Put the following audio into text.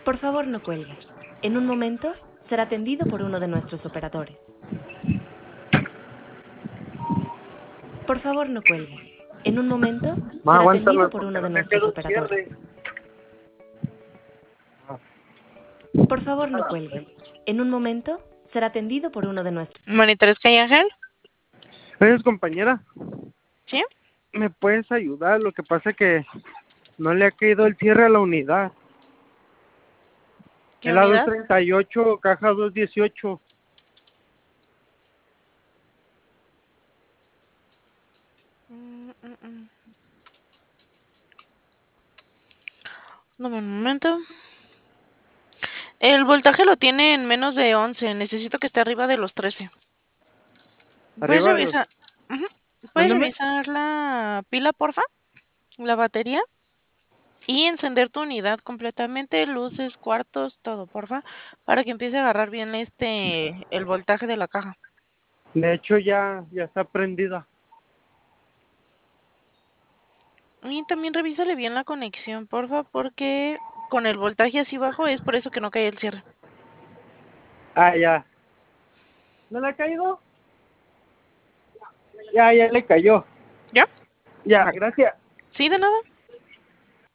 Por favor, no cuelgue. En un momento será atendido por uno de nuestros operadores. Por favor, no cuelgue. En un momento será atendido por uno de nuestros operadores. Por favor, no cuelgue. En un momento será atendido por uno de nuestros... Monitores Calle Ángel. Gracias, compañera. ¿Sí? ¿Me puedes ayudar? Lo que pasa es que no le ha caído el cierre a la unidad. ¿Qué Es la unidad? 238, caja 218. Dame un momento. El voltaje lo tiene en menos de 11. Necesito que esté arriba de los 13. ¿Puedes Arriba de los... revisar? Ujú. ¿Puedes Mándame. revisar la pila, porfa? La batería. Y encender tu unidad completamente, luces, cuartos, todo, porfa, para que empiece a agarrar bien el voltaje de la caja. De hecho, ya está prendida. Y también revísale bien la conexión, porfa, porque con el voltaje así bajo es por eso que no cae el cierre. Ah, ya. ¿No le ha caído? Ya le cayó. ¿Ya? Ya, gracias. ¿Sí, de nada?